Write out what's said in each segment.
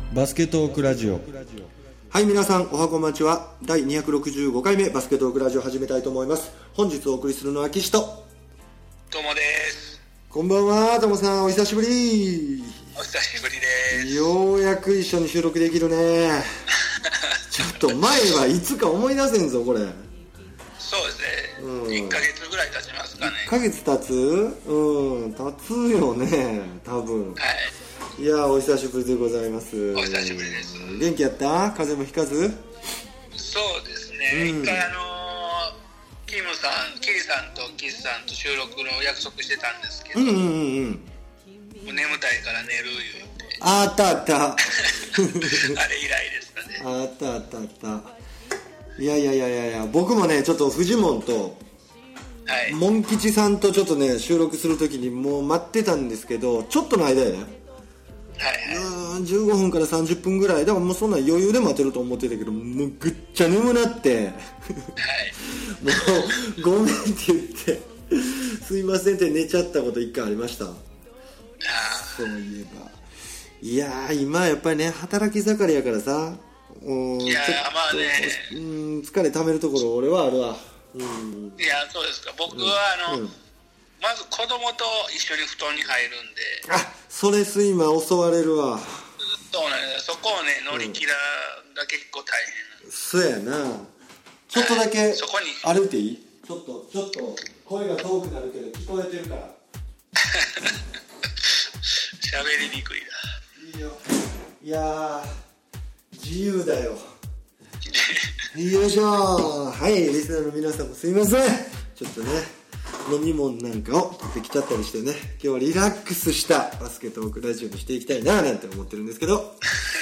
バスケトークラジオ。 はい、皆さんおはこんばんちは。第265回目バスケトークラジオ始めたいと思います。本日お送りするのは岸とともです。 こんばんは。ともさんお久しぶり。 お久しぶりです。 ようやく一緒に収録できるねちょっと前はいつか思い出せんぞこれ。 そうですね、1ヶ月ぐらい経ちますかね。 1ヶ月経つ？経つよね多分。 はい、 いやお久しぶりでございます。 お久しぶりです。 元気やった？風邪もひかず？ そうですね、一回キリさんとキスさんと収録の約束してたんですけど、眠たいから寝る言うてあったあったあれ以来ですかね。 あったあったあった。いや僕もねちょっとフジモンとモン吉さんとちょっとね収録するときにもう待ってたんですけど、ちょっとの間やね、15分から30分ぐらいだからもうそんな余裕で待てると思ってたけど、もうぐっちゃ眠なってもうごめんって言ってすいませんって寝ちゃったこと一回ありました。そういえばいや今やっぱりね働き盛りやからさ、 いやまあね、 疲れためるところ俺はあるわ。 いやそうですか。僕はまず子供と一緒に布団に入るんで。 あ、それ睡魔襲われるわ。 そうなんです。そこをね乗り切らだけ結構大変なんです。 そうやな。ちょっとだけそこに歩いていい？ちょっと声が遠くなるけど聞こえてるから喋りにくいな。 いいよ。いや自由だよよいしょ。はいリスナーの皆さんもすいません、ちょっとね飲み物なんかを取ってきちゃったりしてね、今日はリラックスしたバスケトークラジオにしていきたいななんて思ってるんですけど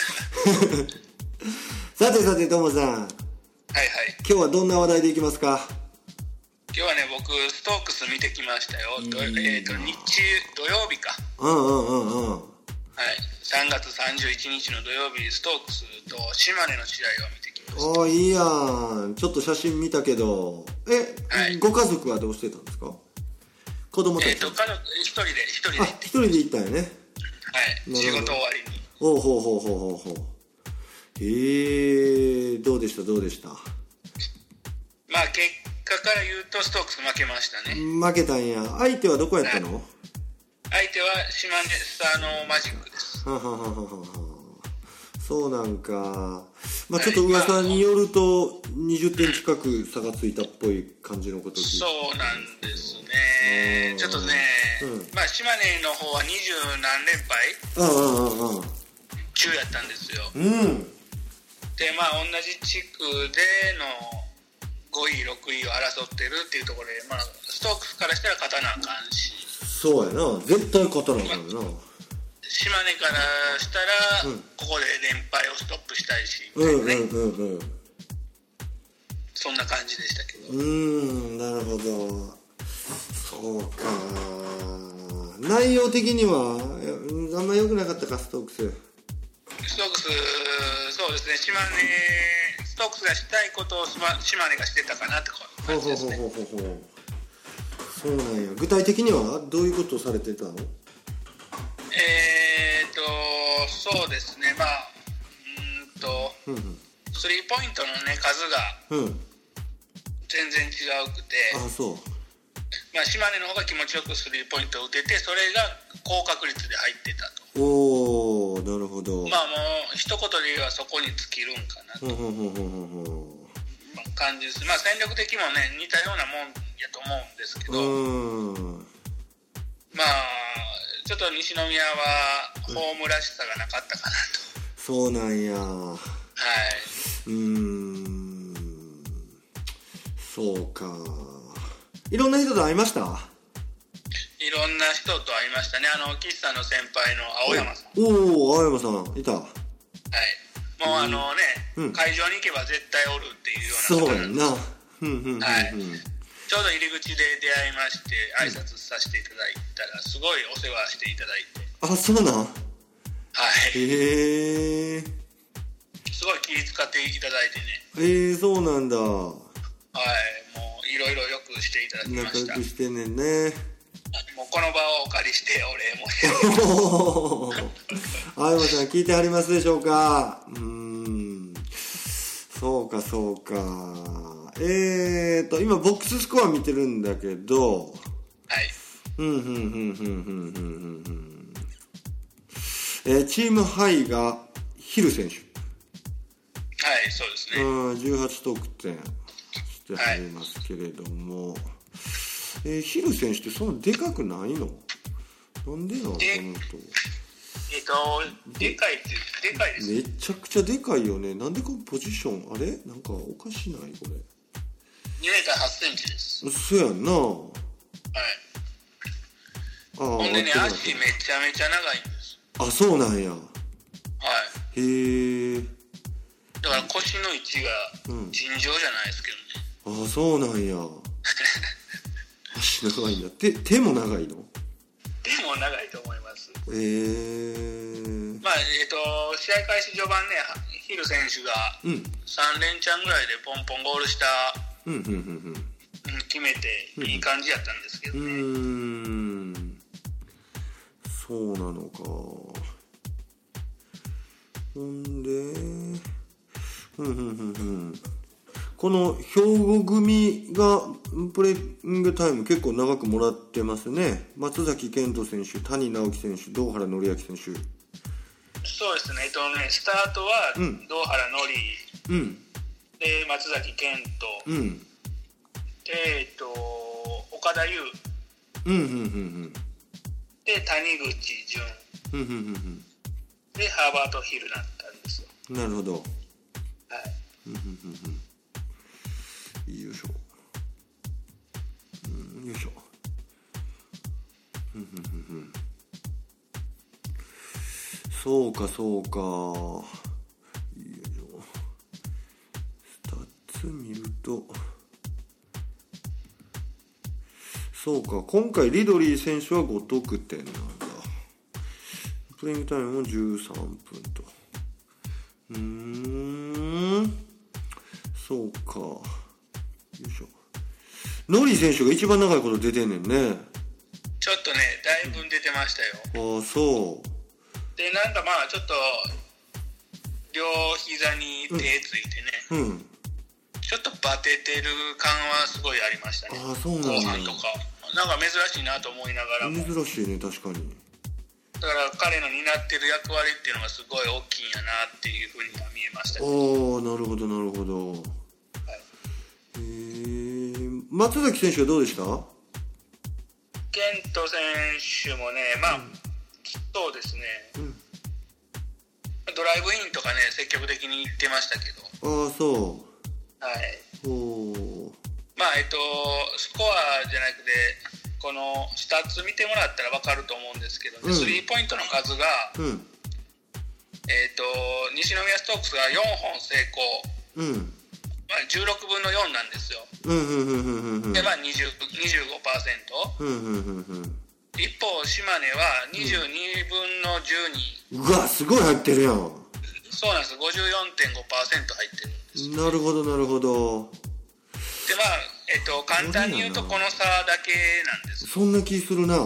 さてともさん、 はいはい、 今日はどんな話題でいきますか？ 今日はね僕ストークス見てきましたよ。日中土曜日か。はい、3月31日の土曜日ストークスと島根の試合を見てきました。 いいやん。ちょっと写真見たけどご家族はどうしてたんですか？子供たち、 家族一人で行ったんやね。 はい、仕事終わりに。 ほうどうでしたまあ結果から言うとストークス負けましたね。 負けたんや。相手はどこやったの？ 相手は島根スターのマジックです。 そうなんか。まあちょっと噂によると20点近く差がついたっぽい感じのこと。 そうなんですね。ちょっとね、まあ島根の方は20何連敗中やったんですよ。でまあ同じ地区での5位6位を争ってるっていうところで、まあストークスからしたら勝たなあかんし。そうやな、絶対勝たなあかんよな。 島根からしたら、ここで連敗をストップしたいし、そんな感じでしたけど。 なるほど。そうか。内容的にはあんま良くなかったか、ストークス。 そうですね。ストークスがしたいことを島根がしてたかなって感じですね。 そうなんや。具体的にはどういうことをされてたの？ そうですね。まあスリーポイントのね数が全然違うくて、まあ島根の方が気持ちよくスリーポイントを打てて、それが高確率で入ってたと。 おー、なるほど。 まあもう一言で言えばそこに尽きるんかなと感じです。まあ戦力的もね似たようなもんやと思うんですけど、まあちょっと西宮はホームらしさがなかったかなと。 そうなんや。そうか。いろんな人と会いました？ いろんな人と会いましたね。岸さんの先輩の青山さん。 青山さんいた。はい。 もう会場に行けば絶対おるっていうような。 そうやんな。 はい。ちょうど入り口で出会いまして挨拶させていただいたら、すごいお世話していただいて。 あ、そうなん？はい。 すごい気遣っていただいてね。 そうなんだ。はい、 もういろいろよくしていただきました。 仲良くしてんねんね。 もうこの場をお借りしてお礼申し上げます。 青山さん聞いてはりますでしょうか。そうかそうか。今ボックススコア見てるんだけど、 はい。 チームハイがヒル選手。 はい、そうですね。 18得点してはりますけれども、ヒル選手ってそんなでかくないの？なんでなのこの人。 でかいです。 めちゃくちゃでかいよね。なんでこのポジションあれなんかおかしないこれ。 2m8cm です。 そうやんな。はい。 ほんでね、足めちゃめちゃ長いんです。 あ、そうなんや。はい。へえ。 だから腰の位置が尋常じゃないですけどね。 あ、そうなんや。足長いんだ。手も長いの？ 手も長いと思います。まあ、試合開始序盤ね、ヒル選手が3連チャンぐらいでポンポンゴールした、決めていい感じやったんですけどね。 そうなのか。ほんで、この兵庫組がプレイングタイム結構長くもらってますね。松崎健人選手、谷直樹選手、堂原紀明選手。 そうですね。スタートは堂原紀、で松崎健人、で岡田優、で谷口純、でハーバート・ヒルだったんですよ。 なるほど。はい。よいしょ。よいしょ。そうかそうか。よいしょ。スタッツ見ると、そうか、今回リドリー選手は5得点なんだ。プレイングタイムも13分と。そうか。よいしょ。ノリ選手が一番長いこと出てんねんね。 ちょっとね、だいぶ出てましたよ。 ああ、そう。 で、なんかまあ、ちょっと、両膝に手ついてね、ちょっとバテてる感はすごいありましたね。 ああ、そうなんだ。 後半とか。なんか珍しいなと思いながらも。 珍しいね、確かに。 だから彼の担ってる役割っていうのがすごい大きいんやなっていうふうには見えましたね。 ああ、なるほどなるほど。はい、松崎選手はどうでした？ 健人選手もね、まあ、そうですね、ドライブインとかね、積極的に行ってましたけど。 ああ、そう。 はい。 おまあ、スコアじゃなくて、このスタッツ見てもらったら分かると思うんですけど、スリーポイントの数が、西宮ストークスが4本成功、まあ、16分の4なんですよ。で、まあ、25%。一方、島根は22分の12。 うわ、すごい入ってるやん。 そうなんです。54.5% 入ってるんです。 なるほど、なるほど。 で、まあ、簡単に言うとこの差だけなんです。 そんな気するな。はい。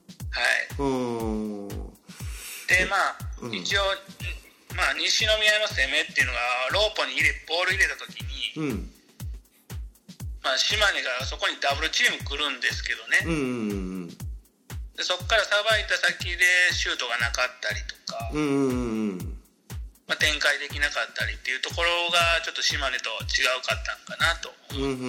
で、まあ、一応、まあ、西宮の攻めっていうのが、ローポにボール入れたときに、まあ、島根がそこにダブルチーム来るんですけどね。でそこからさばいた先でシュートがなかったりとか、まあ、展開できなかったりっていうところがちょっと島根と違うかったんかなと思い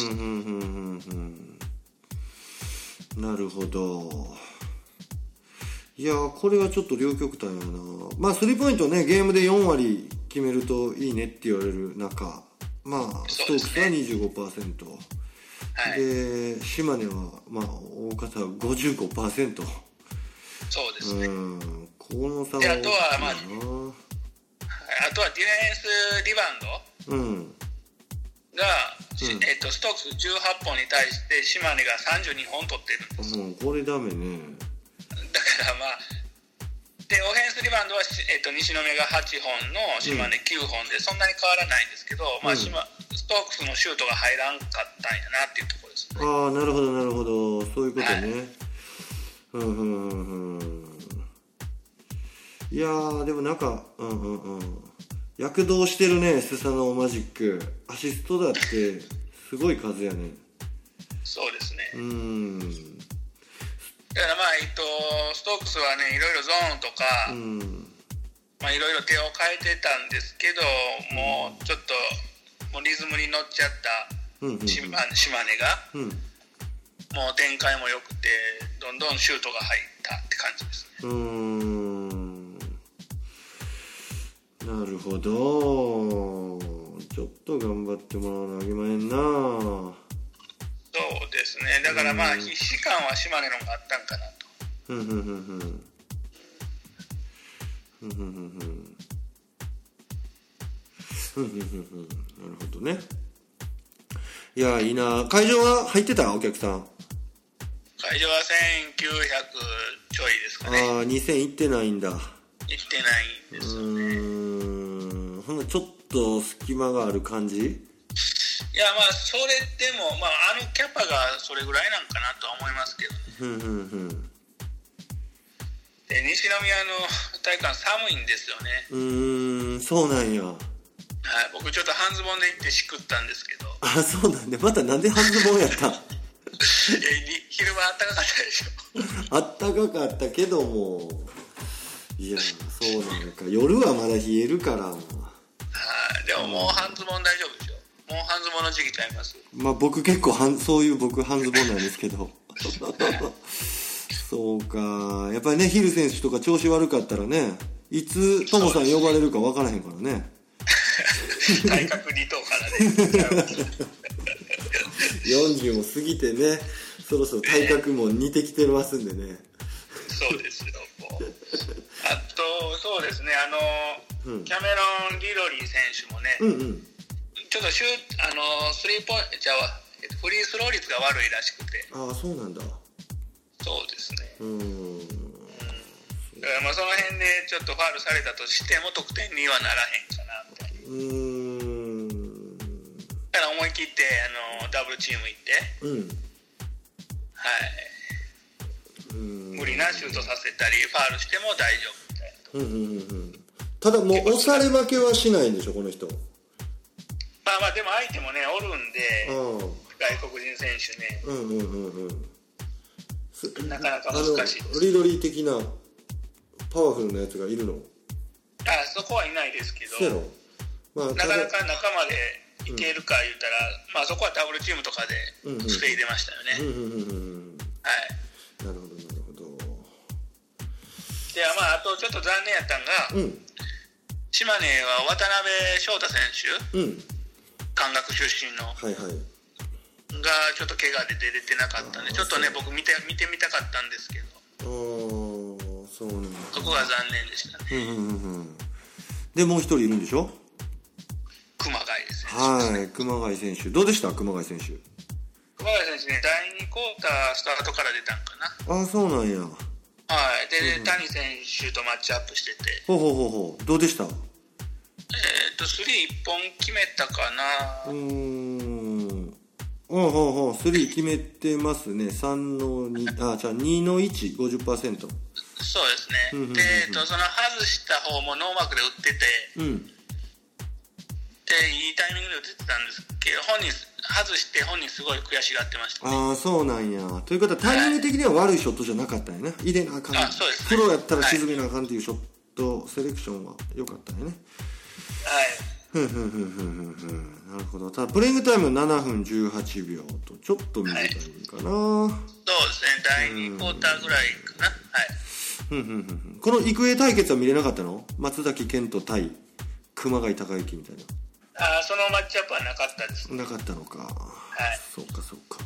ます。 なるほど。いやこれはちょっと両極端やな。まあスリーポイントね、ゲームで4割決めるといいねって言われる中、まあストークスは 25%、で島根はまあ大方は 55%。 そうですね。 この差は大きいな。あとはまああとはディフェンスリバウンドが、ストークス18本に対して島根が32本取ってるんです。 これダメね。 だからまあでオフェンスリバウンドは、西宮が8本の島根9本でそんなに変わらないんですけど、まあ、ストークスのシュートが入らんかったんやなっていうところですね。 ああ、なるほどなるほど、そういうことね。いいやーでもなんか躍動してるね、スサノーマジック。アシストだってすごい数やね。 そうですね。だからストークスはね、いろいろゾーンとか、いろいろ手を変えてたんですけど、もうちょっともうリズムに乗っちゃった島根が、もう展開も良くて、どんどんシュートが入ったって感じですね。 なるほど。ちょっと頑張ってもらわなあげまへんな。 そうですね。だから必死感は島根の方があったんかなと。 なるほどね。いやいいな。会場は入ってた？お客さん。 会場は1900ちょいですかね。 2000行ってないんだ。 行ってないんですよね。 ほんなちょっと隙間がある感じ？いやそれでもキャパがそれぐらいなんかなとは思いますけどね。で西宮の体育館寒いんですよね。 そうなんや。 僕ちょっと半ズボンで行ってしくったんですけど。 そうなんで、またなんで半ズボンやったん？ 昼間あったかかったでしょ。 あったかかったけども、いやそうなんか、夜はまだ冷えるから。 でももう半ズボン大丈夫でしょ。もう半ズボンの時期ちゃいます。 僕結構そういう半ズボンなんですけど。そうか、やっぱりね、ヒル選手とか調子悪かったらね、いつトモさん呼ばれるか分からへんからね。 体格離島からね。 40も過ぎてね、そろそろ体格も似てきてますんでね。 そうですよ。あとそうですね、キャメロン・リロリー選手もね、ちょっとスリーポイントフリースロー率が悪いらしくて。 そうなんだ。 そうですね。だからその辺でちょっとファウルされたとしても得点にはならへんかなみたいな。だから思い切ってダブルチーム行って、無理なシュートさせたりファウルしても大丈夫みたいな。 ただもう押され負けはしないんでしょこの人。 でも相手もねおるんで、外国人選手ね。なかなか難しいです。 リドリー的なパワフルなやつがいるの？ そこはいないですけど、 なかなか仲間でいけるか言ったら、そこはダブルチームとかで防いでましたよね。 なるほどなるほど。 であとちょっと残念やったんが、島根は渡辺翔太選手、関学出身の、がちょっと怪我で出れてなかったんで、ちょっとね僕見てみたかったんですけど、 そうなんだ。 そこが残念でしたね。 でもう一人いるんでしょ？ 熊谷選手。 熊谷選手どうでした？熊谷選手。 熊谷選手ね、第2クォータースタートから出たんかな。 そうなんや。 で、谷選手とマッチアップしてて。 どうでした？ スリー1本決めたかな。 スリー決めてますね。3の2、2の1、50%。 そうですね。で、その外した方もノーマークで打ってて、で、いいタイミングで打ってたんですけど、外して本人すごい悔しがってましたね。 そうなんや。ということはタイミング的には悪いショットじゃなかったんやね。入れなあかん。 そうですね。 プロやったら沈めなあかんっていうショットセレクションは良かったんやね。なるほど。ただプレイングタイム7分18秒とちょっと短いかな。そうですね。 第2クォーターぐらいかな。 この育英対決は見れなかったの？松崎健人対熊谷孝之みたいな。 そのマッチアップはなかったです。 なかったのか。そうか。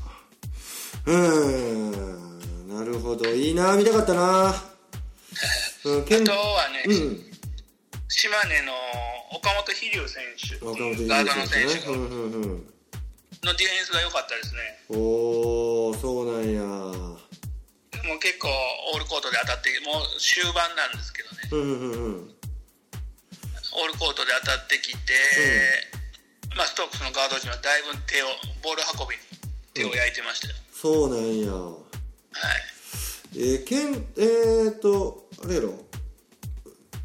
なるほど。いいな、見たかったな。あとはね、島根の岡本飛龍選手、ガードの選手のディフェンスが良かったですね。 そうなんや。 もう結構オールコートで当たって、もう終盤なんですけどね。オールコートで当たってきて、ストークスのガード陣はだいぶボール運びに手を焼いてましたよ。 そうなんや。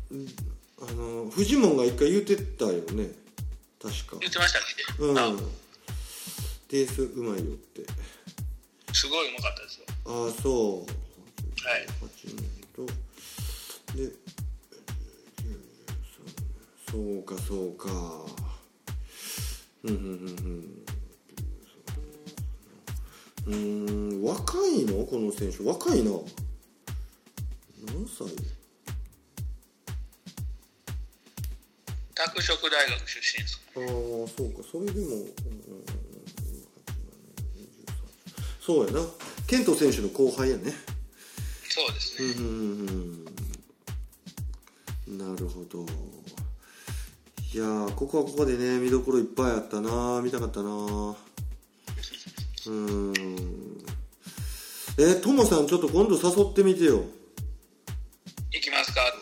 フジモンが一回言ってたよね、確か。 言ってましたっけ。 うん。テイスうまいよって。 すごいうまかったですよ。 ああ、そう。 はい。 8年とで、そうかそうか。若いのこの選手、若いな。何歳？ 拓殖大学出身ですか。 ああ、そうか。それでも、そうやな。ケント選手の後輩やね。 そうですね。 なるほど。いやー、ここはここでね、見どころいっぱいあったな。見たかったな。トモさん、ちょっと今度誘ってみてよ。 行きますかって。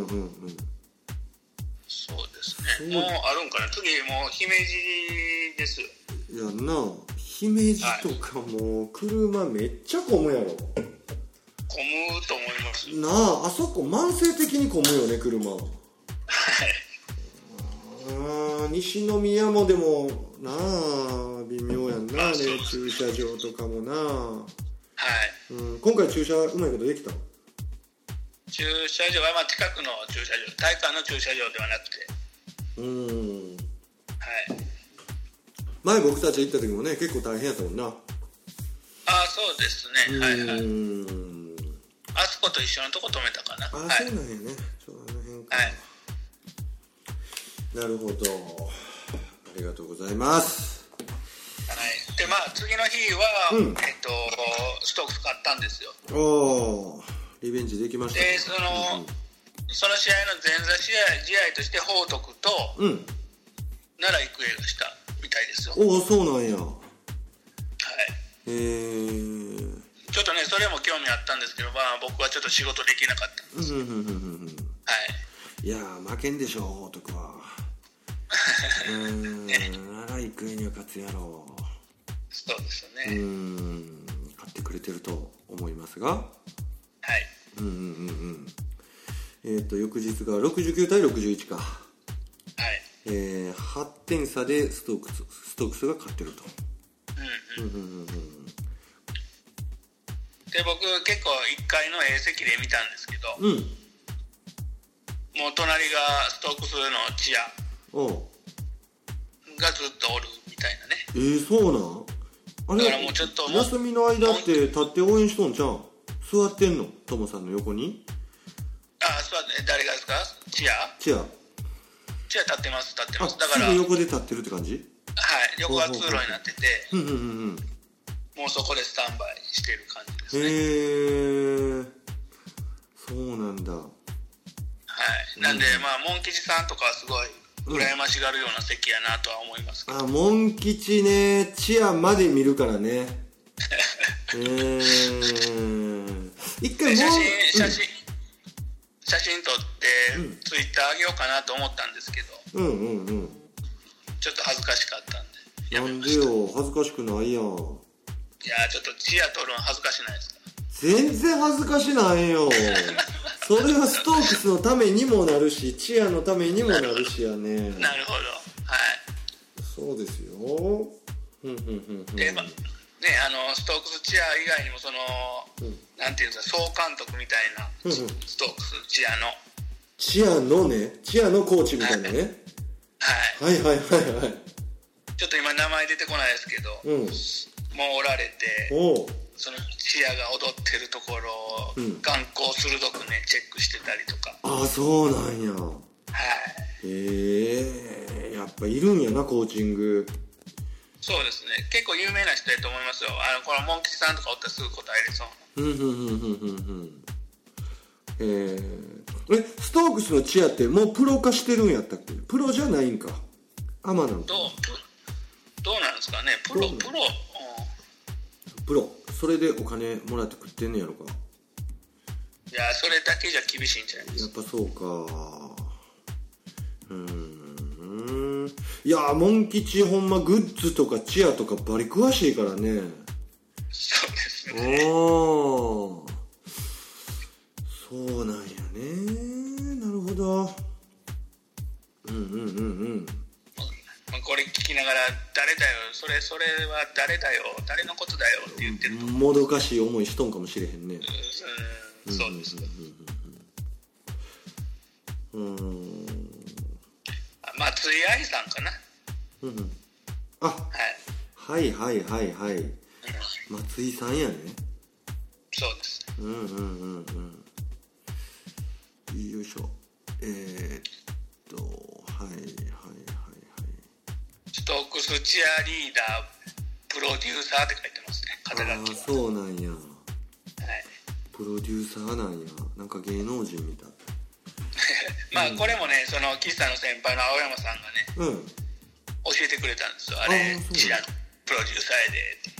そうですね。もうあるんかな。次もう姫路ですよ。 いやんな、姫路とかも車めっちゃ混むやろ。 混むと思います。 なあ、あそこ慢性的に混むよね、車。はい。西宮もでもなあ、微妙やんな、ね、駐車場とかもな。はい。今回駐車うまいことできた？ 駐車場は近くの駐車場、体育館の駐車場ではなくて。はい。 前僕たち行った時もね、結構大変やったもんな。 ああ、そうですね。はいはい。あそこと一緒のとこ止めたかな。 あ、はい、そうなんやね。ちょうどあの辺か。はい。なるほど。ありがとうございます。 はい。で、次の日は、ストークス買ったんですよ。 おー、リベンジできましたね。 で、その試合の前座試合として報徳と、奈良育英がしたみたいですよ。 おお、そうなんや。 はい。ちょっとね、それも興味あったんですけど、僕はちょっと仕事できなかったんです。はい。 いやー、負けんでしょ、報徳は。奈良育英には勝つやろう。 そうですよね。 勝ってくれてると思いますが。はい。翌日が69対61か。はい。8点差でストークスが勝ってると。 で、僕結構1階の A 席で見たんですけど、もう隣がストークスのチアがずっとおるみたいなね。 そうなん？あれ、だからもうちょっと休みの間って立って応援しとんじゃん。座ってんの？トモさんの横に？ 座って、誰がですか？チア立ってます。だからすぐ横で立ってるって感じ？ はい、横が通路になってて、もうそこでスタンバイしてる感じですね。 そうなんだ。 はい。なんで、モン吉さんとかはすごい羨ましがるような席やなとは思いますけど。 モン吉ね、チアまで見るからね。一回写真撮ってツイッターあげようかなと思ったんですけど、ちょっと恥ずかしかったんでやめました。 なんでよ、恥ずかしくないやん。いや、ちょっとチア撮るの恥ずかしないですか？ 全然恥ずかしないよ。それはストークスのためにもなるし、チアのためにもなるしやね。 なるほど。はい。 そうですよ。 で、ストークスチア以外にもなんていうんですか、総監督みたいな、ストークスチアのね、チアのコーチみたいなね。はい。 ちょっと今名前出てこないですけど、もうおられて、そのチアが踊ってるところを眼光鋭くね、チェックしてたりとか。 あ、そうなんや。はい。やっぱいるんやな、コーチング。 そうですね。結構有名な人やと思いますよ。このモン吉さんとかおったらすぐ答えれそうな。ストークスのチアってもうプロ化してるんやったっけ？プロじゃないんか。アマなんか。 どうなんですかね。プロ。それでお金もらって食ってんねやろか。 いや、それだけじゃ厳しいんじゃないですか。 やっぱそうか。いや、モン吉ほんまグッズとかチアとかバリ詳しいからね。 そうですね。 そうなんやね。なるほど。 ど。 これ聞きながら誰だよそれは誰だよ誰のことだよって言ってるともどかしい思いしとんかもしれへんね。 そうです。松井愛さんかな。 はい松井さんやね。 そうです。 よいしょ。 ストークスチアリーダープロデューサーって書いてますね。肩書き。 そうなんや。プロデューサーなんや。なんか芸能人みたい。 これもね、その岸さんの先輩の青山さんがね、教えてくれたんですよ。あれ知らんプロデューサーやでって。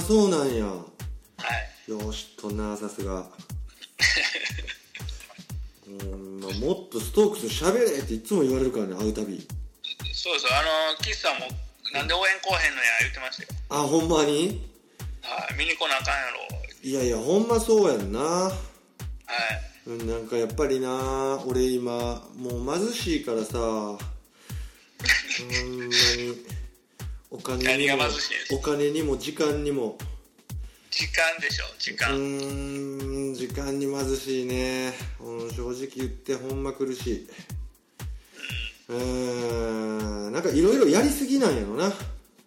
そうなんや。よしとな、さすが。もっとストークス喋れっていつも言われるからね、会うたび。 そうです。岸さんもなんで応援来へんのや言ってましたよ。 ほんまに？ 見に来なあかんやろ。 いやほんまそうやんな。なんかやっぱりな、俺今もう貧しいからさ、ほんまにお金にも時間にも。 時間でしょ、時間に貧しいね。正直言ってほんま苦しい。なんかいろいろやりすぎなんやろな。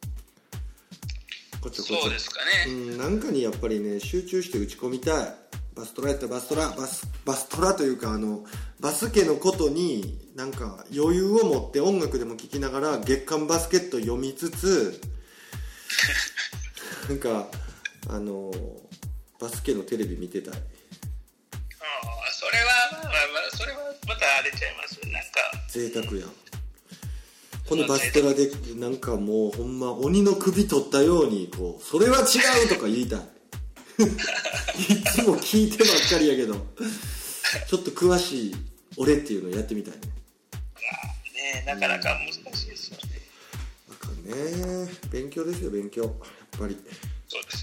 こちょこちょ。 そうですかね。 なんかにやっぱりね集中して打ち込みたい。バストラやったらバストラというかバスケのことになんか余裕を持って音楽でも聴きながら月刊バスケット読みつつなんかバスケのテレビ見てたい。 それはまたあれちゃいます。なんか贅沢やん。このバストラでなんかもうほんま鬼の首取ったようにこうそれは違うとか言いたいいつも聞いてばっかりやけどちょっと詳しい俺っていうのをやってみたいね。 なかなか難しいですよね。 なんかね、勉強ですよ、勉強。やっぱりそうです。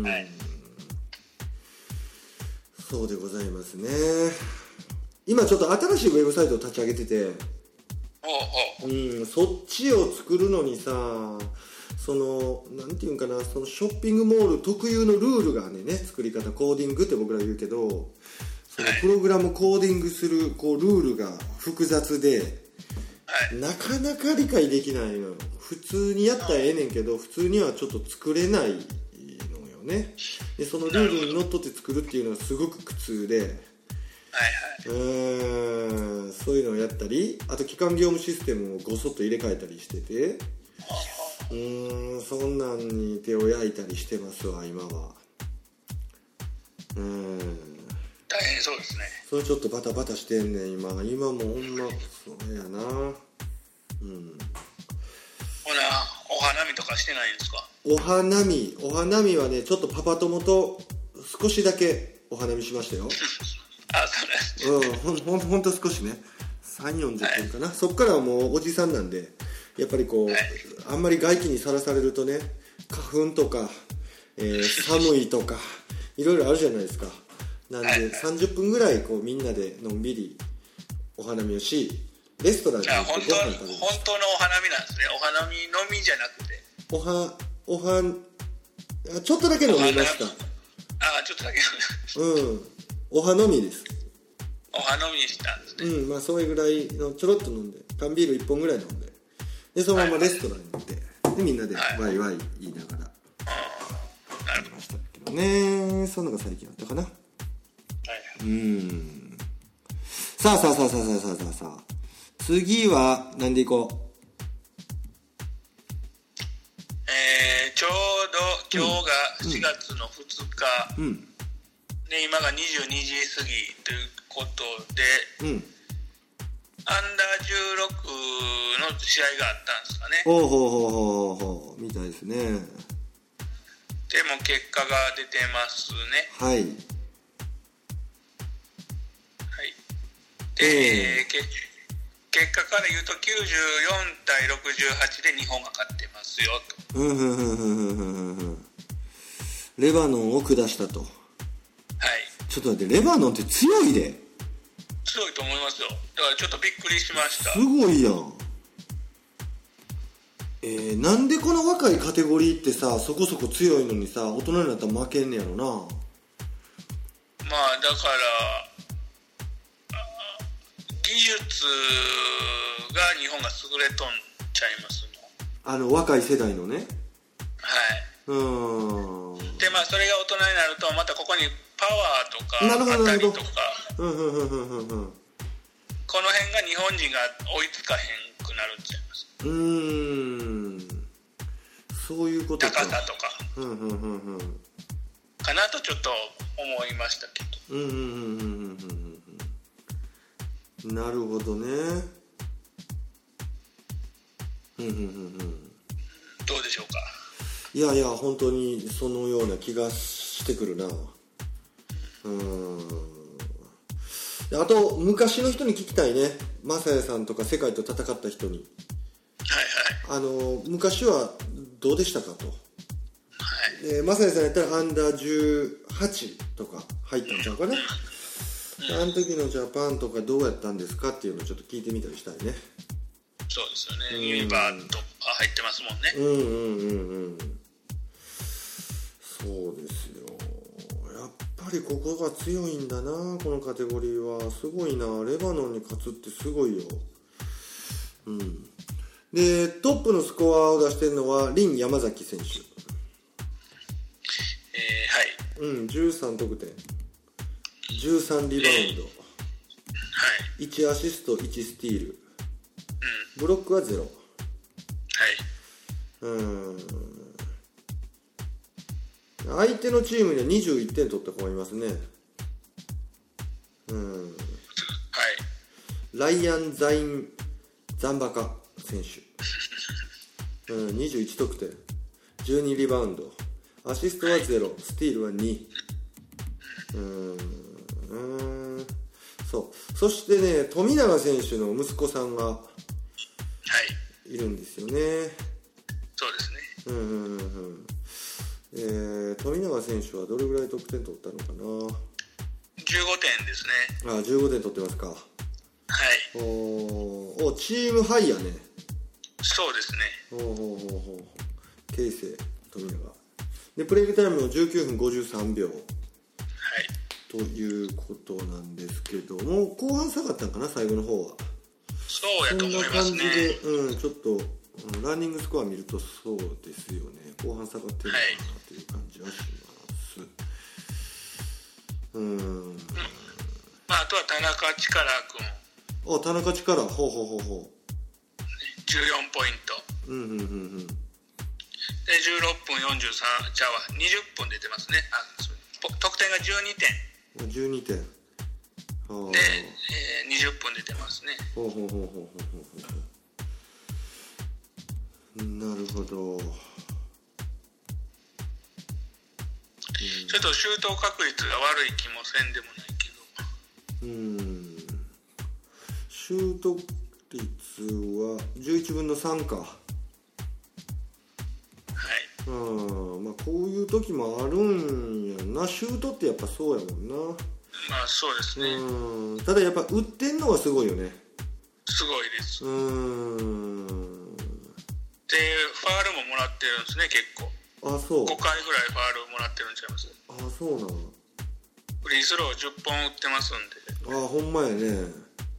そうでございますね。今ちょっと新しいウェブサイトを立ち上げてて、そっちを作るのにさ、なんていうんかな、そのショッピングモール特有のルールがね、作り方、コーディングって僕ら言うけど、そのプログラムコーディングするルールが複雑で、なかなか理解できないのよ。普通にやったらええねんけど、普通にはちょっと作れないのよね。でそのルールにのっとって作るっていうのはすごく苦痛で、そういうのをやったり、あと基幹業務システムをごそっと入れ替えたりしてて、そんなんに手を焼いたりしてますわ今は。 大変そうですね。 それちょっとバタバタしてんねん今もほんまそれやな。ほなお花見とかしてないんですか？ お花見はね、ちょっとパパ友と少しだけお花見しましたよそうです。 ほんと少しね、3-40分かな、そっからはもうおじさんなんで、やっぱりあんまり外気にさらされるとね、花粉とか、寒いとかいろいろあるじゃないですか。なんで30分ぐらいみんなでのんびりお花見をし、レストランに行ってご飯食べる。 本当のお花見なんですね。お花見のみじゃなくてちょっとだけ飲みました。 ちょっとだけお花見です。 お花見したんですね。 それぐらいのちょろっと飲んで、缶ビール1本ぐらい飲んで、でそのままレストランに行って、でみんなでワイワイ言いながらやりましたけどね。そんなのが最近あったかな。さあ次は何でいこう。 ちょうど今日が4月の2日、で今が22時過ぎということで、アンダー16の試合があったんですかね。 ほうみたいですね。 でも結果が出てますね。で、結果から言うと94対68で日本が勝ってますよと。 レバノンを下したと。ちょっと待って、レバノンって強いで。 すごいと思いますよ。だからちょっとびっくりしました。 すごいやん。なんでこの若いカテゴリーってさ、そこそこ強いのにさ、大人になったら負けんねやろな。まあだから技術が日本が優れとんちゃいますの。若い世代のね。 はい。でまあそれが大人になるとまたここにパワーとか当たりとか、この辺が日本人が追いつかへんくなるんちゃいます。 そういうことか。 高さとか。かなとちょっと思いましたけど。 なるほどね。 どうでしょうか。 いやいや本当にそのような気がしてくるな。あと昔の人に聞きたいね。マサヤさんとか世界と戦った人に、 はいはい、 昔はどうでしたかと。はい、マサヤさんやったらアンダー18とか入ったんちゃうかな。あの時のジャパンとかどうやったんですかっていうのをちょっと聞いてみたりしたいね。 そうですよね。ユニバーと入ってますもんね。 そうですよ。やっぱりここが強いんだな、このカテゴリーは。すごいな。レバノンに勝つってすごいよ。でトップのスコアを出してるのはリン山崎選手。 はい。 13得点、13リバウンド、1アシスト1スティール、ブロックは0。相手のチームには21点取った子がいますね。ライアン・ザンバカ選手、21得点、12リバウンド、アシストは0、スティールは2。そしてね、富永選手の息子さんがいるんですよね。 そうですね。 富永選手はどれぐらい得点取ったのかな。 15点ですね。 15点取ってますか。 はい。 チームハイやね。 そうですね。 形成富永でプレイタイムも19分53秒。ということなんですけども、後半下がったんかな、最後の方は。 そうやと思いますね。 そんな感じで、ちょっとランニングスコア見るとそうですよね。後半下がってるのかなという感じはします。 あとは田中力君。 田中力、14 ポイント。で16分43、20分出てますね。得点が12点。 12点。 で、20分出てますね。 なるほど。 ちょっとシュート確率が悪い気もせんでもないけど。 シュート率は11分の3か。まあこういう時もあるんやな。シュートってやっぱそうやもんな。 まあそうですね。 ただやっぱ打ってんのはすごいよね。 すごいです。でファールももらってるんですね、結構。 そう 5回ぐらいファールもらってるんちゃいます。 そうなの。 フリースロー10本打ってますんで。 ほんまやね。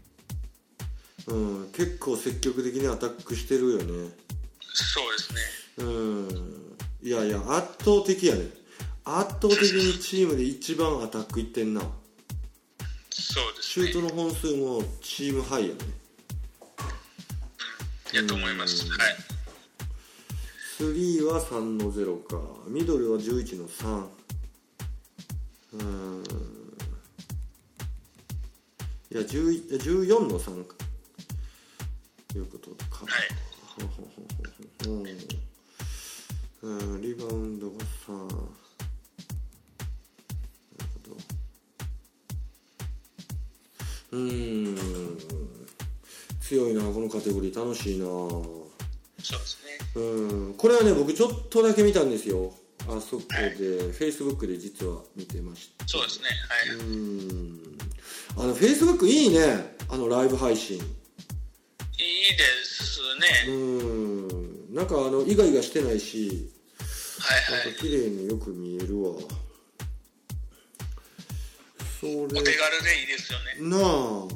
結構積極的にアタックしてるよね。 そうですね。 いやいや圧倒的やね。圧倒的にチームで一番アタックいってんな。 そうですね。シュートの本数もチームハイやね。 やと思います。はい。 3は3の0か。ミドルは11の3。いや14の3か。ということか。リバウンドが3。なるほど。強いな、このカテゴリー。楽しいな。 そうですね。 これはね、僕ちょっとだけ見たんですよ。あそこで、Facebook で実は見てました。 そうですね。 Facebook いいね、ライブ配信。いいですね。 なんかイガイガしてないし、 はいはい、 なんか綺麗によく見えるわ。それお手軽でいいですよね。 なあ。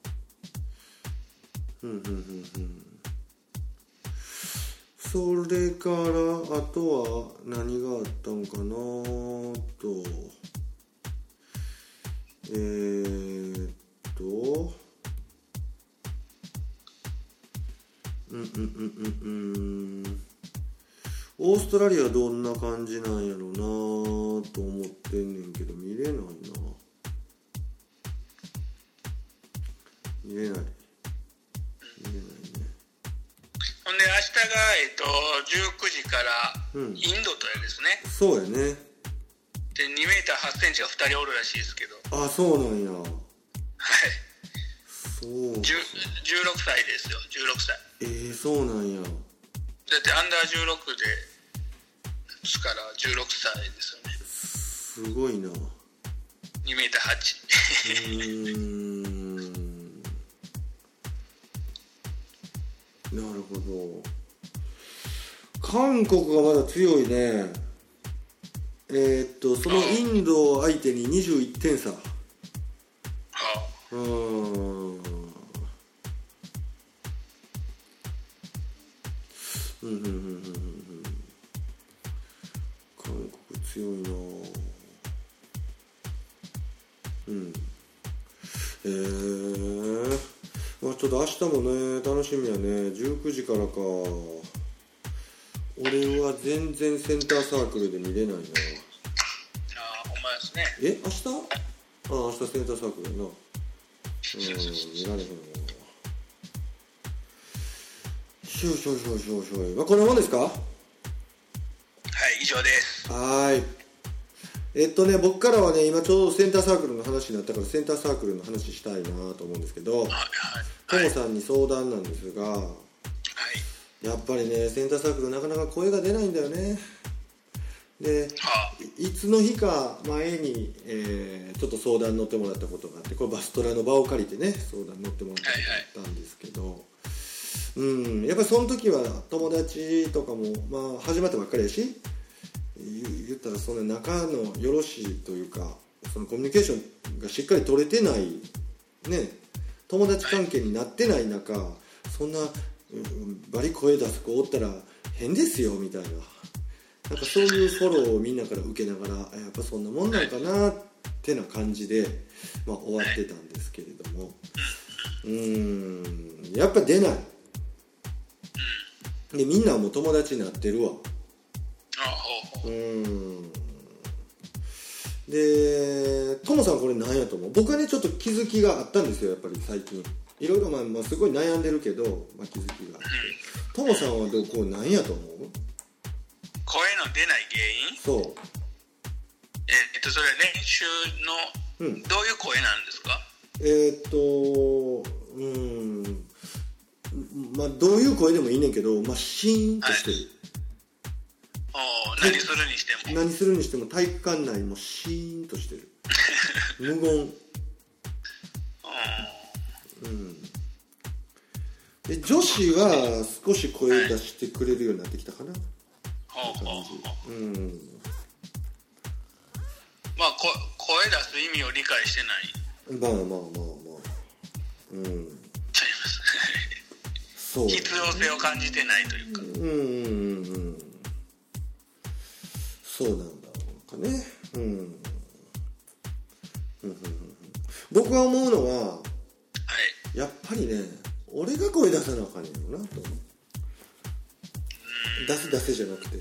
それからあとは何があったんかなと、オーストラリアどんな感じなんやろなと思ってんねんけど、見れないな。見れないね。 ほんで明日が、19時からインドとやですね。 そうやね。 で2メーター8センチが2人おるらしいですけど。 あ、そうなんや。はい。 そう。16歳ですよ、16歳。 そうなんや。 だってアンダー16ですから16歳ですよね。 すごいな。 2メーター8。 なるほど。韓国がまだ強いね。そのインド相手に21点差。韓国強いな。まあちょっと明日もね楽しみやね。19時からか。俺は全然センターサークルで見れないな。 ほんまですね。 明日？明日センターサークルやな。見られへんわ。まあこんなもんですか？はい、 以上です。 はい。僕からはね、今ちょうどセンターサークルの話になったからセンターサークルの話したいなと思うんですけど、トモさんに相談なんですが、やっぱりね、センターサークルなかなか声が出ないんだよね。で、いつの日か前に、ちょっと相談乗ってもらったことがあって、これバストラの場を借りてね、相談乗ってもらったことがあったんですけど、やっぱりその時は友達とかも、まあ始まったばっかりやし、言ったらその仲のよろしいというか、そのコミュニケーションがしっかり取れてないね、友達関係になってない中、そんなバリ声出す子おったら変ですよみたいな、なんかそういうフォローをみんなから受けながら、やっぱそんなもんなんかなってな感じで、まあ、終わってたんですけれども、やっぱ出ないで、みんなもう友達になってるわ。で、トモさんこれ何やと思う？僕はねちょっと気づきがあったんですよ。やっぱり最近いろいろまあすごい悩んでるけど、まあ、気づきがあって、トモさんはこう何やと思う？ 声の出ない原因？ そう。 それは練習の、どういう声なんですか？ まあどういう声でもいいねんけど、まあシーンとしてる。 何するにしても。 何するにしても体育館内もシーンとしてる。無言。で女子は少し声出してくれるようになってきたかな。 まあ声出す意味を理解してない。 まあそう、 必要性を感じてないというか。 そうなんだろうかね。僕が思うのは、やっぱりね、俺が声出さなあかんねんよなと思う。出せじゃなくて、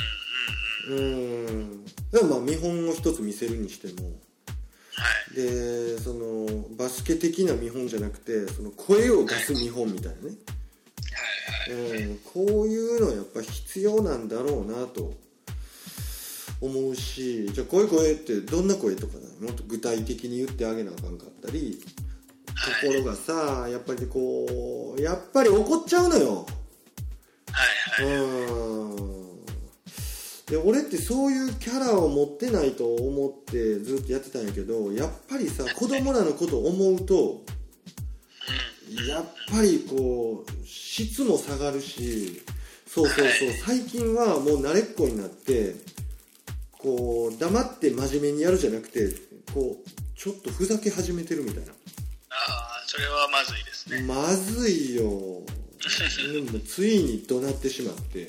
でもまあ見本を一つ見せるにしても、でそのバスケ的な見本じゃなくて、その声を出す見本みたいなね、こういうのはやっぱ必要なんだろうなと思うし、じゃあこういう声ってどんな声とか、もっと具体的に言ってあげなあかんかったり、ところがさ、やっぱりこうやっぱり怒っちゃうのよ。 で俺ってそういうキャラを持ってないと思ってずっとやってたんやけど、やっぱりさ子供らのことを思うとやっぱりこう質も下がるし、そう最近はもう慣れっこになってこう黙って真面目にやるじゃなくて、こうちょっとふざけ始めてるみたいな。 それはまずいですね。 まずいよ。でもついに怒鳴ってしまって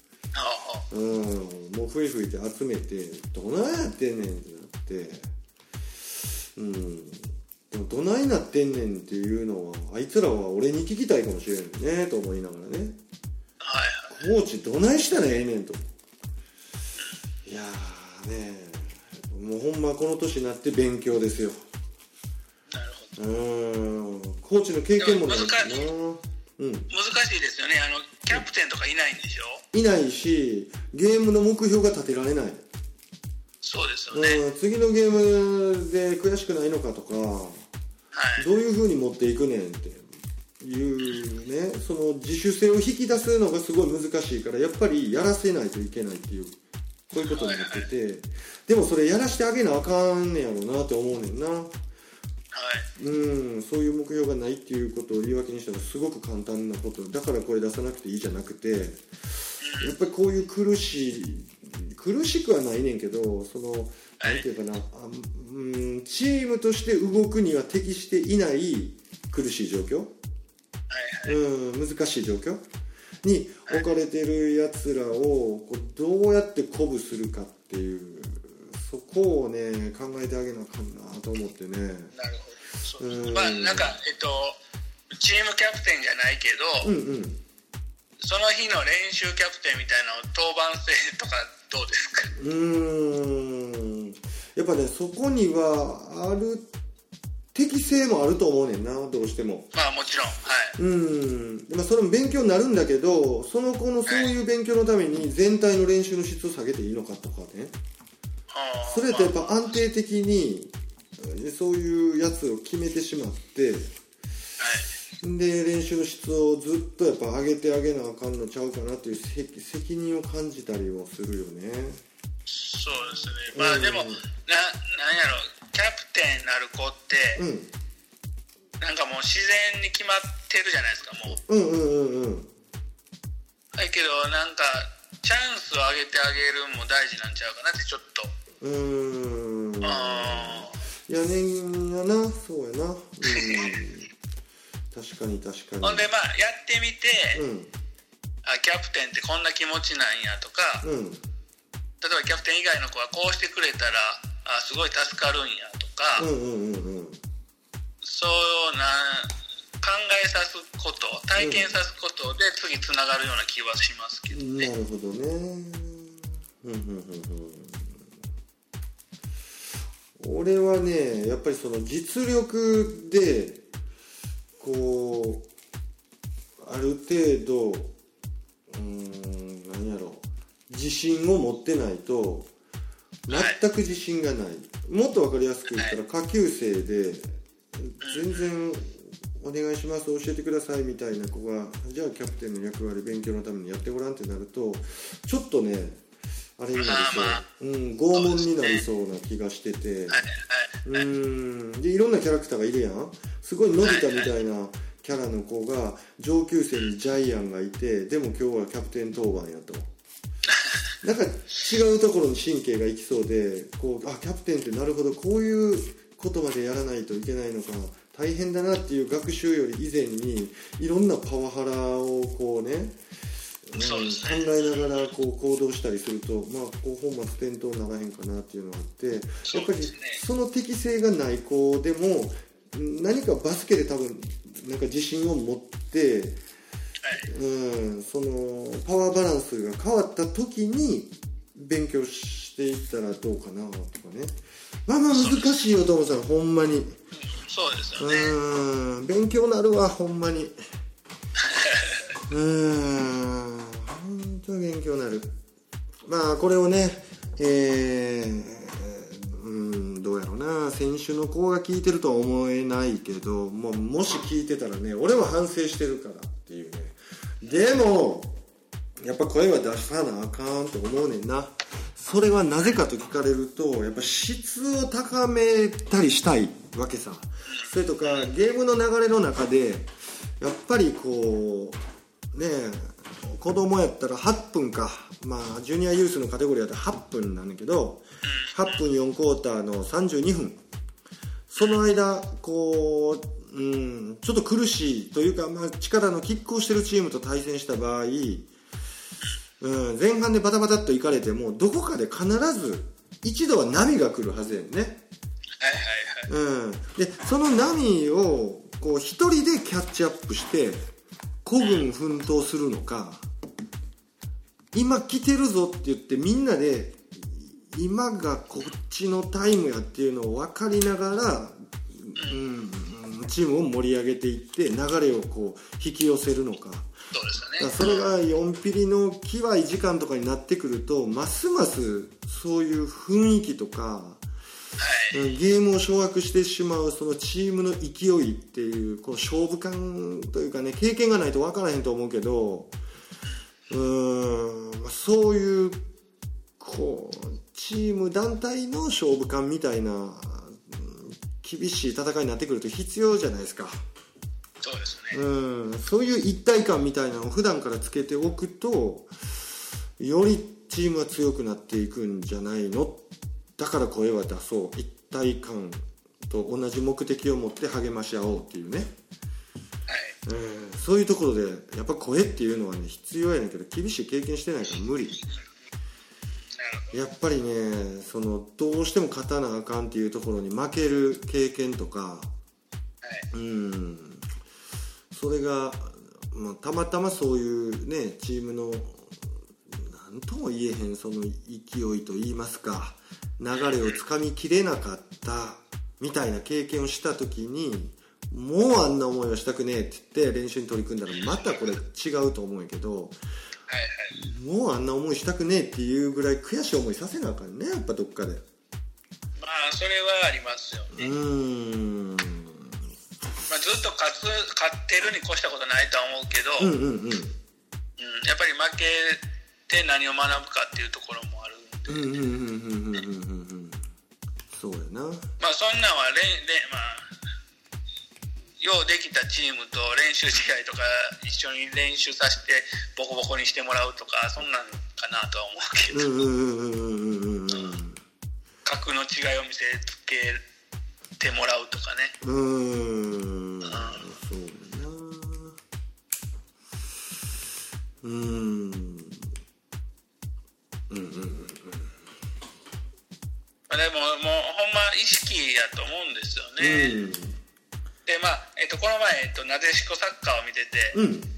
もうふいふいて集めてどないやってんねんってなって、でもどないなってんねんっていうのはあいつらは俺に聞きたいかもしれんねと思いながらね、コーチどないしたらええねんと。いやーね、もうほんまこの年になって勉強ですよ。 なるほど。 コーチの経験もないしな。 難しいですよね。キャプテンとかいないんでしょ。 いないしゲームの目標が立てられない。 そうですよね。 次のゲームで悔しくないのかとか、どういう風に持っていくねんっていうね、その自主性を引き出すのがすごい難しいから、やっぱりやらせないといけないっていう、こういうことになってて、でもそれやらしてあげなあかんねやろうなって思うねんな。そういう目標がないっていうことを言い訳にしたらすごく簡単なことだからこれ出さなくていいじゃなくて、やっぱりこういう苦しくはないねんけど、そのなんていうかな、チームとして動くには適していない苦しい状況、難しい状況に置かれてるやつらをこうどうやって鼓舞するかっていう、そこをね考えてあげなあかんなと思ってね。なるほど。まあなんかチームキャプテンじゃないけど、その日の練習キャプテンみたいな当番制とかどうですか？ やっぱねそこにはある適性もあると思うねんな、どうしても。 まあもちろん、 でもそれも勉強になるんだけど、その子のそういう勉強のために全体の練習の質を下げていいのかとかね。それとやっぱ安定的にそういうやつを決めてしまって、で練習の質をずっとやっぱ上げてあげなあかんのちゃうかなっていう責任を感じたりもするよね。 そうですね。まあでもなんやろ、キャプテンになる子って、なんかもう自然に決まってるじゃないですか、もう。だけどなんかチャンスをあげてあげるも大事なんちゃうかなってちょっと。 いやねやな、そうやな。確かに。 ほんでまあやってみて、キャプテンってこんな気持ちなんやとか、例えばキャプテン以外の子はこうしてくれたらすごい助かるんやとか、そうな考えさすこと、体験さすことで次つながるような気はしますけどね。 なるほどね。俺はねやっぱりその実力でこうある程度何やろ自信を持ってないと全く自信がない、もっと分かりやすく言ったら下級生で全然お願いします教えてくださいみたいな子がじゃあキャプテンの役割勉強のためにやってごらんってなるとちょっとねあれになりそう、拷問になりそうな気がしてて、でいろんなキャラクターがいるやん。すごいのび太みたいなキャラの子が上級生にジャイアンがいて、でも今日はキャプテン当番やとなんか違うところに神経がいきそうで、こうキャプテンってなるほどこういうことまでやらないといけないのか大変だなっていう学習より以前にいろんなパワハラをこうね考えながらこう行動したりすると、こう本末転倒にならへんかなっていうのがあって、やっぱりその適性がない子でも何かバスケで多分なんか自信を持って、そのパワーバランスが変わった時に勉強していったらどうかなとかね。難しいよトムさん、ほんまに。 そうですよね。勉強なるわほんまに。本当に勉強になる。これをね、どうやろうな、選手の子が聞いてるとは思えないけど、もし聞いてたらね、俺は反省してるからっていうね。でもやっぱ声は出さなあかんと思うねんな。 それはなぜかと聞かれると、やっぱ質を高めたりしたいわけさ。それとかゲームの流れの中でやっぱりこうね、子供やったら8分か、まあジュニアユースのカテゴリーやったら8分なんだけど、8分4クォーターの32分、その間こう、ちょっと苦しいというか、まあ、力の拮抗してるチームと対戦した場合、前半でバタバタっといかれてもどこかで必ず一度は波が来るはずやんね。でその波をこう一人でキャッチアップして孤軍奮闘するのか、今来てるぞって言ってみんなで今がこっちのタイムやっていうのを分かりながら、チームを盛り上げていって流れをこう引き寄せるのか。 そうですよね。 それが4ピリのきわい時間とかになってくると、ますますそういう雰囲気とか、ゲームを掌握してしまうそのチームの勢いっていう、こう勝負感というかね、経験がないと分からへんと思うけど、そういうこうチーム団体の勝負感みたいな厳しい戦いになってくると必要じゃないですか。 そうですね。 そういう一体感みたいなのを普段からつけておくと、よりチームが強くなっていくんじゃないの。だから声は出そう、一体感と同じ目的を持って励まし合おうっていうね、そういうところでやっぱ声っていうのはね必要やねんけど、厳しい経験してないから無理。やっぱりね、そのどうしても勝たなあかんっていうところに負ける経験とか、それが、たまたまそういうねチームの何とも言えへんその勢いと言いますか、流れをつかみきれなかったみたいな経験をした時に、もうあんな思いはしたくねえって言って練習に取り組んだらまたこれ違うと思うんやけど、もうあんな思いしたくねえっていうぐらい悔しい思いさせなあかんね、やっぱどっかで。 まあそれはありますよね。ずっと勝ってるに越したことないとは思うけど、やっぱり負けて何を学ぶかっていうところもあるんで、 そうやな。 まあそんなんはようできたチームと練習試合とか一緒に練習させてボコボコにしてもらうとか、そんなんかなとは思うけど、格の違いを見せつけてもらうとかね。 そうだな。 でももうほんま意識やと思うんですよね。でこの前なでしこサッカーを見てて、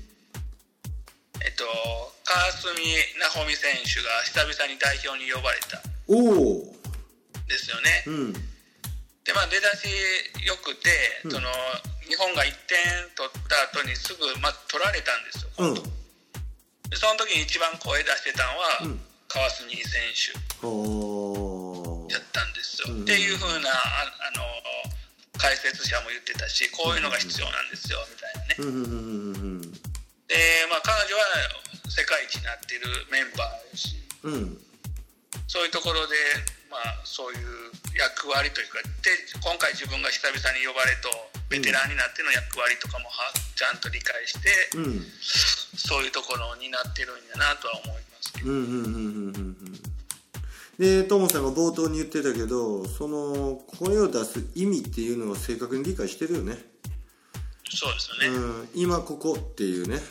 川澄奈穂美選手が久々に代表に呼ばれたですよね。で出だしよくて、日本が1点取った後にすぐ取られたんですよ。でその時に一番声出してたのは、川澄選手やったんですよ。っていう風な解説者も言ってたし、こういうのが必要なんですよみたいなね。で彼女は世界一になっているメンバーだし、そういうところでそういう役割というかで、今回自分が久々に呼ばれとベテランになっての役割とかもちゃんと理解して、そういうところになってるんやなとは思いますけど。 でトモさんが冒頭に言ってたけど、その声を出す意味っていうのは正確に理解してるよね。 そうですよね。 今ここっていうね。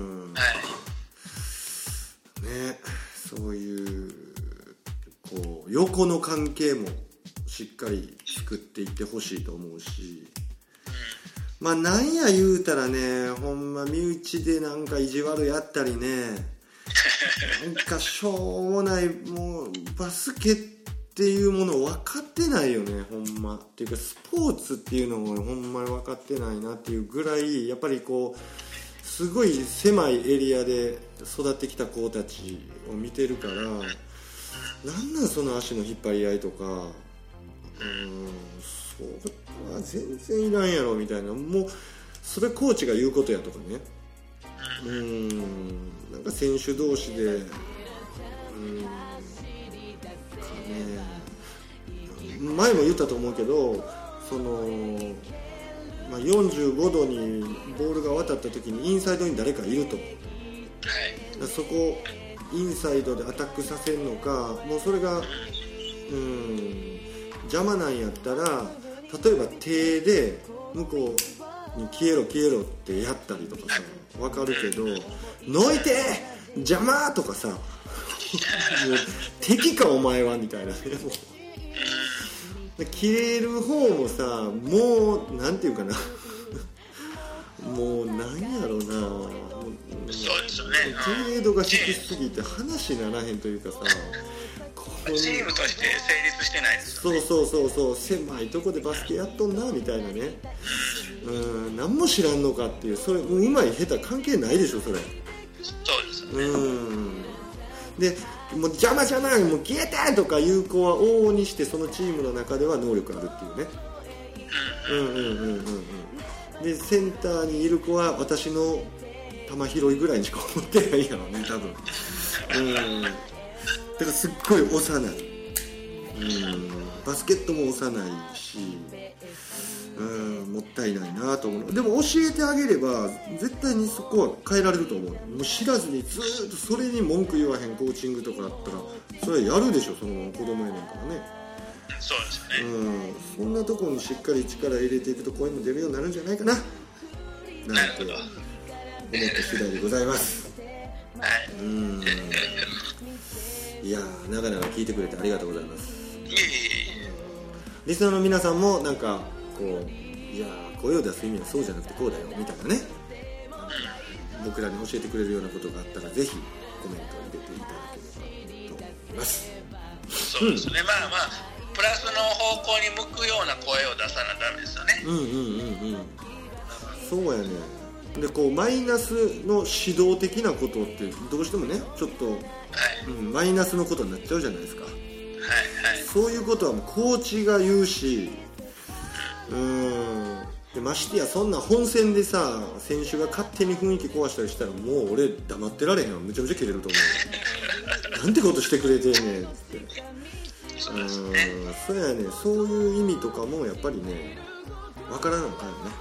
そういうこう横の関係もしっかり作っていってほしいと思うし、なんや言うたらね、ほんま身内でなんか意地悪やったりね、なんかしょうもない、もうバスケっていうものを分かってないよね、ほんま。っていうかスポーツっていうのもほんまに分かってないなっていうぐらい、やっぱりこうすごい狭いエリアで育ってきた子たちを見てるから、なんその足の引っ張り合いとか、それは全然いらんやろみたいな、もうそれコーチが言うことやとかね、なんか選手同士で前も言ったと思うけど、45度にボールが渡った時にインサイドに誰かいると、そこインサイドでアタックさせるのか、もうそれが邪魔なんやったら、例えば手で向こうに消えろってやったりとかさ、分かるけど、のいて邪魔とかさ、もう敵かお前はみたいなね。切れる方もさ、もうなんていうかなもうなんやろうな、 そうですよね、 程度が低すぎて話にならへんというかさ、 チームとして成立してないですよね。 そう狭いとこでバスケやっとんなみたいなね。何も知らんのかっていう、それうまい下手関係ないでしょそれ。 そうですよね。 でもう邪魔もう消えてとかいう子は往々にしてそのチームの中では能力あるっていうね。でセンターにいる子は私の球拾いぐらいにしか思ってないやろね多分。だからすっごい幼い。バスケットも幼いし、もったいないなと思う。でも教えてあげれば絶対にそこは変えられると思う。もう知らずにずっとそれに文句言わへんコーチングとかあったらそれやるでしょ、その子供やねんからね。 そうですね。 そんなところにしっかり力入れていくと声も出るようになるんじゃないかな。 なるほど。 思った次第でございます。いやー、長々聞いてくれてありがとうございます。リスナーの皆さんもなんかこう、いやー声を出す意味はそうじゃなくてこうだよみたいなね、僕らに教えてくれるようなことがあったらぜひコメントを入れていただければと思います。 そうですね、まあプラスの方向に向くような声を出さなダメですよね。 そうやね。でこうマイナスの指導的なことってどうしてもねちょっと、マイナスのことになっちゃうじゃないですか。そういうことはもうコーチが言うし、でましてやそんな本戦でさ選手が勝手に雰囲気壊したりしたらもう俺黙ってられへんわ。めちゃめちゃキレると思うなんてことしてくれてんねんって。そうやね。そういう意味とかもやっぱりね分からなあかんよね。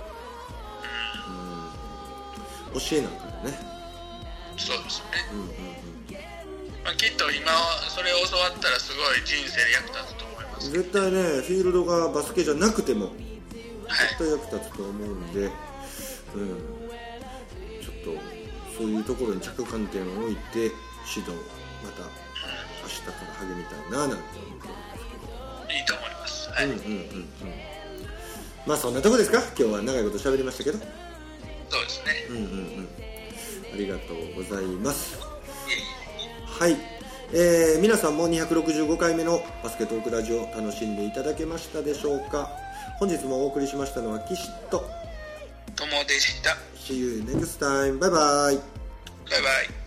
教えなあかんよね。 そうですね。きっと今それを教わったらすごい人生で役立つと思います。 絶対ね、フィールドがバスケじゃなくても絶対役立つと思うんで、ちょっとそういうところに着眼点を置いて指導また明日から励みたいななんて思ってるんですけど。 いいと思います。 まあそんなとこですか。今日は長いこと喋りましたけど。 そうですね。 ありがとうございます。はい、皆さんも265回目のバスケトークラジオ楽しんでいただけましたでしょうか。本日もお送りしましたのは岸とともでした。 See you next time. バイバイ。 バイバイ。